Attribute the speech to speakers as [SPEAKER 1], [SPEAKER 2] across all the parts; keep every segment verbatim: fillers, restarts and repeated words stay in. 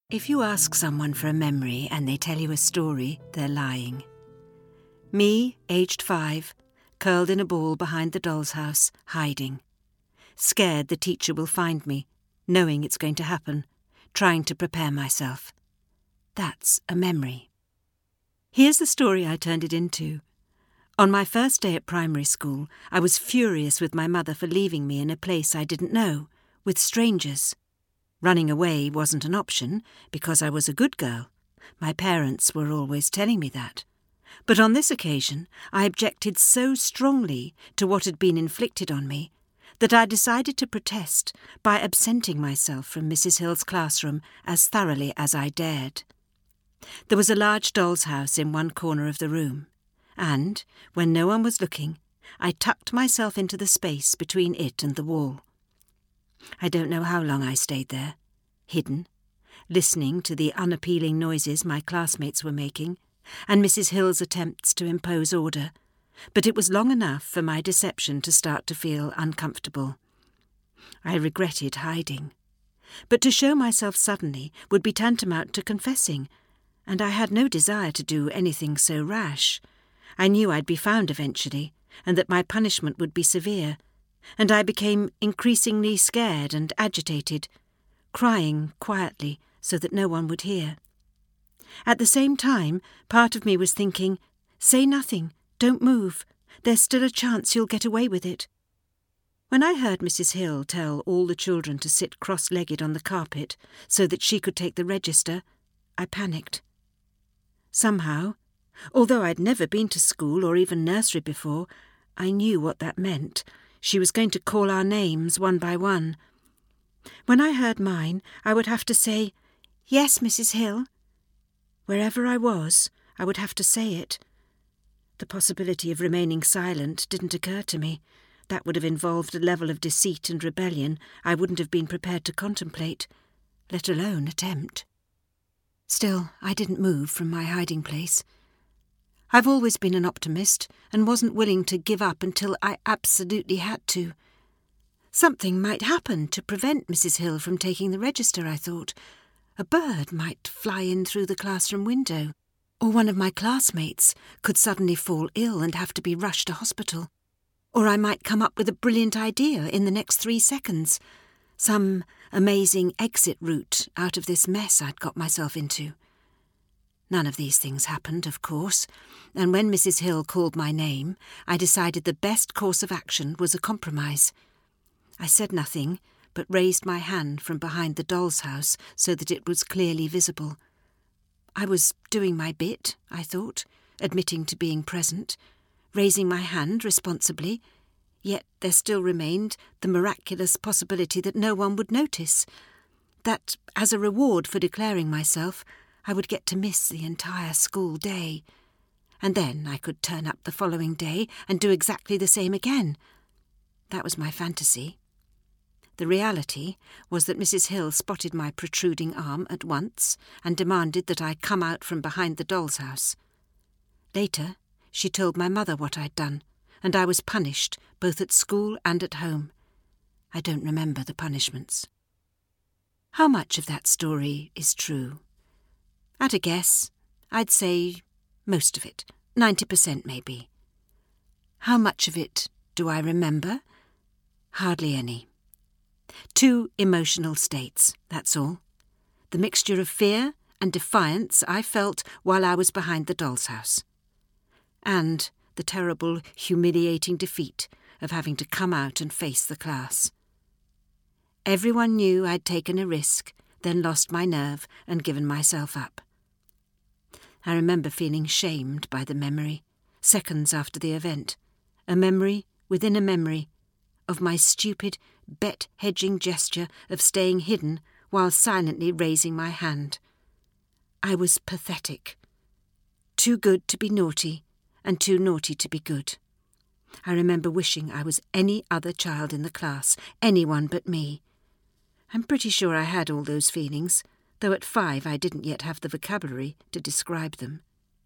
[SPEAKER 1] If you ask someone for a memory and they tell you a story, they're lying. Me, aged five, curled in a ball behind the doll's house, hiding. Scared the teacher will find me, knowing it's going to happen, trying to prepare myself. That's a memory. Here's the story I turned it into. On my first day at primary school, I was furious with my mother for leaving me in a place I didn't know, with strangers. Running away wasn't an option because I was a good girl. My parents were always telling me that. But on this occasion, I objected so strongly to what had been inflicted on me that I decided to protest by absenting myself from Missus Hill's classroom as thoroughly as I dared. There was a large doll's house in one corner of the room, and, when no one was looking, I tucked myself into the space between it and the wall. I don't know how long I stayed there, hidden, listening to the unappealing noises my classmates were making, and Missus Hill's attempts to impose order, but it was long enough for my deception to start to feel uncomfortable. I regretted hiding, but to show myself suddenly would be tantamount to confessing, and I had no desire to do anything so rash. I knew I'd be found eventually, and that my punishment would be severe, and I became increasingly scared and agitated, crying quietly so that no one would hear. At the same time, part of me was thinking, say nothing, don't move, there's still a chance you'll get away with it. When I heard Missus Hill tell all the children to sit cross-legged on the carpet so that she could take the register, I panicked. Somehow, although I'd never been to school or even nursery before, I knew what that meant. She was going to call our names one by one. When I heard mine, I would have to say, "Yes, Missus Hill." Wherever I was, I would have to say it. The possibility of remaining silent didn't occur to me. That would have involved a level of deceit and rebellion I wouldn't have been prepared to contemplate, let alone attempt. Still, I didn't move from my hiding place. I've always been an optimist and wasn't willing to give up until I absolutely had to. Something might happen to prevent Missus Hill from taking the register, I thought. A bird might fly in through the classroom window, or one of my classmates could suddenly fall ill and have to be rushed to hospital. Or I might come up with a brilliant idea in the next three seconds, some amazing exit route out of this mess I'd got myself into. None of these things happened, of course, and when Missus Hill called my name, I decided the best course of action was a compromise. I said nothing, but raised my hand from behind the doll's house so that it was clearly visible. I was doing my bit, I thought, admitting to being present, raising my hand responsibly, yet there still remained the miraculous possibility that no one would notice, that, as a reward for declaring myself, I would get to miss the entire school day. And then I could turn up the following day and do exactly the same again. That was my fantasy. The reality was that Missus Hill spotted my protruding arm at once and demanded that I come out from behind the doll's house. Later, she told my mother what I'd done, and I was punished both at school and at home. I don't remember the punishments. How much of that story is true? At a guess, I'd say most of it, ninety percent maybe. How much of it do I remember? Hardly any. Two emotional states, that's all. The mixture of fear and defiance I felt while I was behind the doll's house. And the terrible, humiliating defeat of having to come out and face the class. Everyone knew I'd taken a risk, then lost my nerve and given myself up. I remember feeling shamed by the memory, seconds after the event, a memory within a memory, of my stupid, bet-hedging gesture of staying hidden while silently raising my hand. I was pathetic. Too good to be naughty, and too naughty to be good. I remember wishing I was any other child in the class, anyone but me. I'm pretty sure I had all those feelings, though at five I didn't yet have the vocabulary to describe them.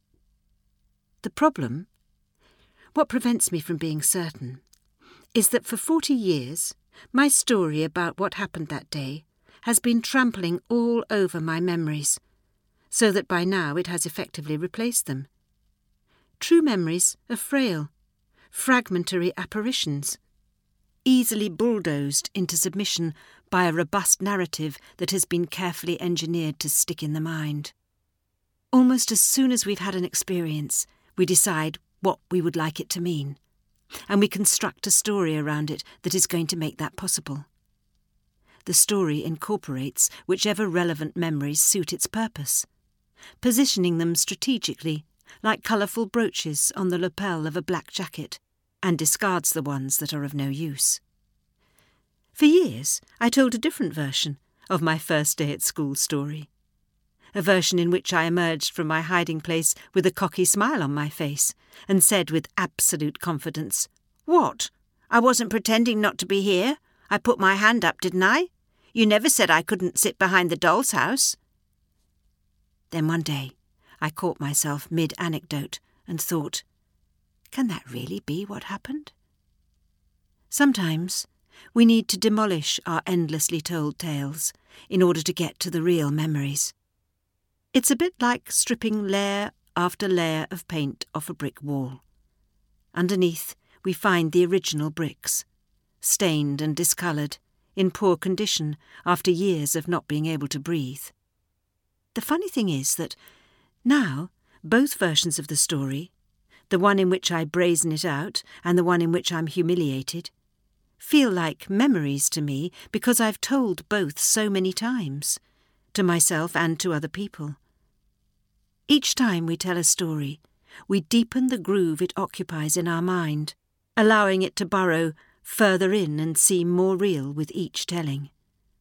[SPEAKER 1] The problem, what prevents me from being certain, is that for forty years my story about what happened that day has been trampling all over my memories, so that by now it has effectively replaced them. True memories are frail, fragmentary apparitions, easily bulldozed into submission by a robust narrative that has been carefully engineered to stick in the mind. Almost as soon as we've had an experience, we decide what we would like it to mean, and we construct a story around it that is going to make that possible. The story incorporates whichever relevant memories suit its purpose, positioning them strategically like colourful brooches on the lapel of a black jacket, and discards the ones that are of no use. For years, I told a different version of my first day at school story, a version in which I emerged from my hiding place with a cocky smile on my face and said with absolute confidence, "What? I wasn't pretending not to be here. I put my hand up, didn't I? You never said I couldn't sit behind the doll's house." Then one day, I caught myself mid-anecdote and thought, can that really be what happened? Sometimes we need to demolish our endlessly told tales in order to get to the real memories. It's a bit like stripping layer after layer of paint off a brick wall. Underneath, we find the original bricks, stained and discoloured, in poor condition after years of not being able to breathe. The funny thing is that now both versions of the story, the one in which I brazen it out and the one in which I'm humiliated, feel like memories to me because I've told both so many times, to myself and to other people. Each time we tell a story, we deepen the groove it occupies in our mind, allowing it to burrow further in and seem more real with each telling.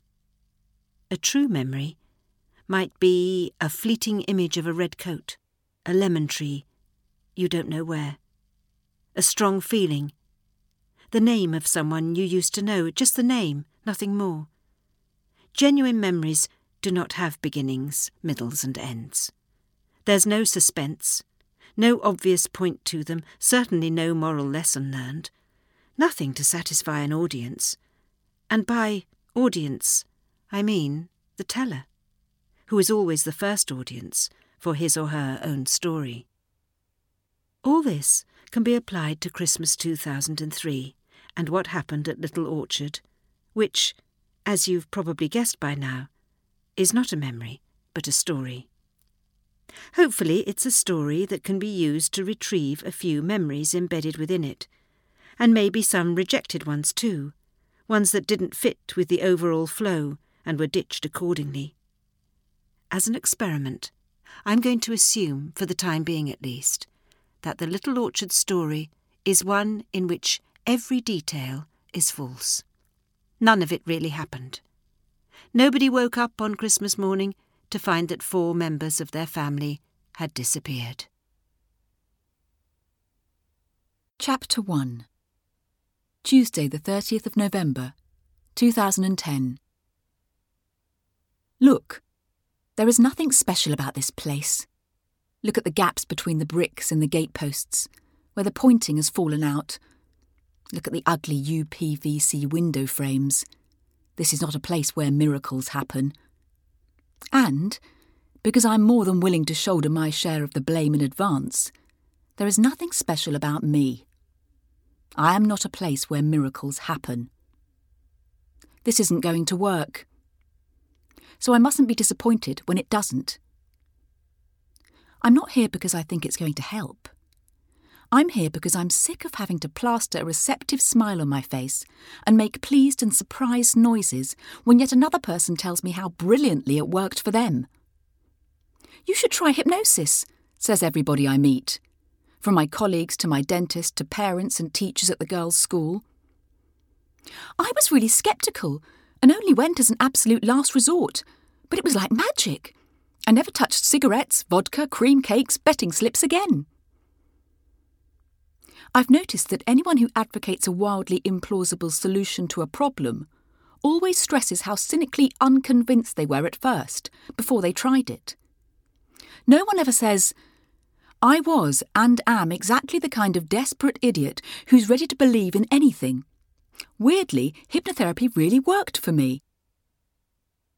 [SPEAKER 1] A true memory might be a fleeting image of a red coat, a lemon tree, you don't know where, a strong feeling, the name of someone you used to know, just the name, nothing more. Genuine memories do not have beginnings, middles and ends. There's no suspense, no obvious point to them, certainly no moral lesson learned, nothing to satisfy an audience, and by audience I mean the teller, who is always the first audience for his or her own story. All this can be applied to Christmas two thousand three and what happened at Little Orchard, which, as you've probably guessed by now, is not a memory, but a story. Hopefully it's a story that can be used to retrieve a few memories embedded within it, and maybe some rejected ones too, ones that didn't fit with the overall flow and were ditched accordingly. As an experiment, I'm going to assume, for the time being at least, that the Little Orchard story is one in which every detail is false. None of it really happened. Nobody woke up on Christmas morning to find that four members of their family had disappeared.
[SPEAKER 2] Chapter one. Tuesday the thirtieth of November, two thousand ten. Look, there is nothing special about this place. Look at the gaps between the bricks and the gateposts, where the pointing has fallen out. Look at the ugly U P V C window frames. This is not a place where miracles happen. And, because I'm more than willing to shoulder my share of the blame in advance, there is nothing special about me. I am not a place where miracles happen. This isn't going to work. So I mustn't be disappointed when it doesn't. I'm not here because I think it's going to help. I'm here because I'm sick of having to plaster a receptive smile on my face and make pleased and surprised noises when yet another person tells me how brilliantly it worked for them. You should try hypnosis, says everybody I meet, from my colleagues to my dentist to parents and teachers at the girls' school. I was really sceptical and only went as an absolute last resort, but it was like magic. I never touched cigarettes, vodka, cream cakes, betting slips again. I've noticed that anyone who advocates a wildly implausible solution to a problem always stresses how cynically unconvinced they were at first, before they tried it. No one ever says, I was and am exactly the kind of desperate idiot who's ready to believe in anything. Weirdly, hypnotherapy really worked for me.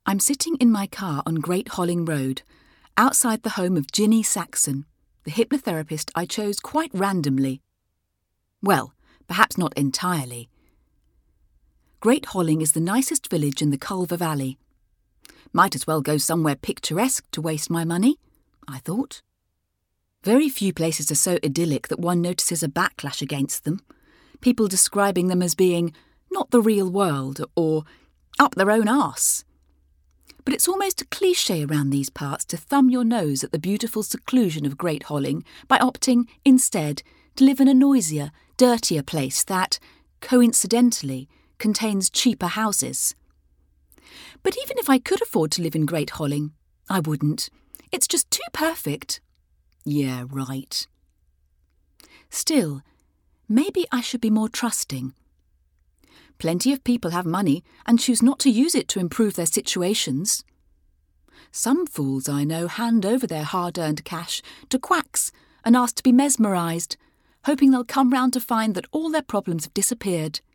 [SPEAKER 2] I'm sitting in my car on Great Holling Road, outside the home of Ginny Saxon, the hypnotherapist I chose quite randomly. Well, perhaps not entirely. Great Holling is the nicest village in the Culver Valley. Might as well go somewhere picturesque to waste my money, I thought. Very few places are so idyllic that one notices a backlash against them, people describing them as being not the real world or up their own arse. But it's almost a cliché around these parts to thumb your nose at the beautiful seclusion of Great Holling by opting, instead, to live in a noisier, dirtier place that, coincidentally, contains cheaper houses. But even if I could afford to live in Great Holling, I wouldn't. It's just too perfect. Yeah, right. Still, maybe I should be more trusting. Plenty of people have money and choose not to use it to improve their situations. Some fools I know hand over their hard-earned cash to quacks and ask to be mesmerised, hoping they'll come round to find that all their problems have disappeared.